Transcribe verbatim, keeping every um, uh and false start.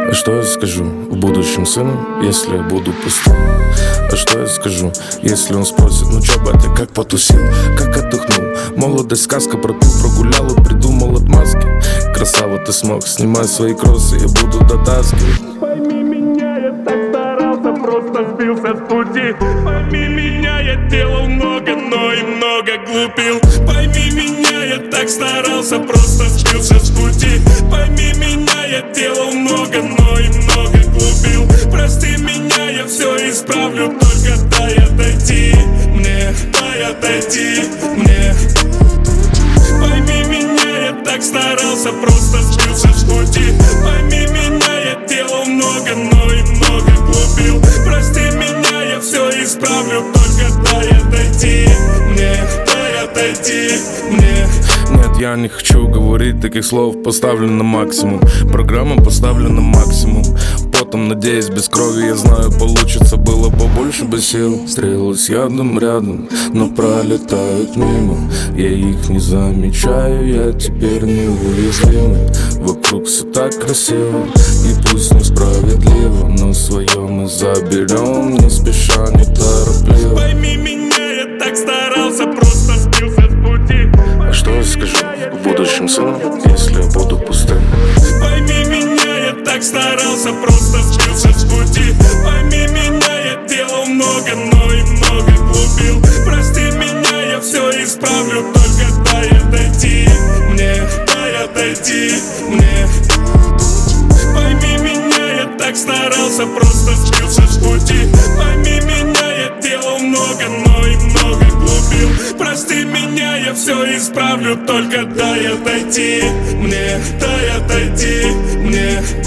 А что я скажу в будущем сыну, если я буду пустым? А что я скажу, если он спросит: ну чё, батя, как потусил, как отдохнул? Молодость сказка про ту прогулял и придумал отмазки. Красава, ты смог, снимай свои кроссы, я буду дотаскивать. Пойми меня, я так старался, просто сбился с пути. Пойми меня, я делал много, но и много глупил. Пойми меня, я так старался, просто сбился с пути. Пойми меня, я делал много, но и много глупил. Прости меня, я все исправлю, только дай отойти мне, дай отойти мне. Пойми меня, я так старался, просто сбился с пути. Пойми меня, я делал много, но и много глупил. Прости меня, я все исправлю, только дай отойти мне, дай отойти мне. Нет, я не хочу говорить таких слов, поставлю на максимум. Программа поставлена на максимум. Потом, надеюсь, без крови, я знаю, получится. Было побольше бы сил. Стрелы с ядом рядом, но пролетают мимо. Я их не замечаю, я теперь неуязвимый. Вокруг все так красиво, и пусть несправедливо, но свое мы заберем, не спеша, не торопливо. Пойми меня, я так старался, просто сбился с пути. А что я скажу в будущем сыну, если я буду пустым? Пойми меня, я так старался, просто сбился с пути. Пойми меня, я делал много, но и много глупил. Прости меня, я все исправлю, только дай отойти мне, дай отойти мне. Пойми меня, я так старался, просто сбился с пути. Пойми меня, я делал много, но и много глупил. Прости меня, я все исправлю, только дай отойти мне, дай отойти мне.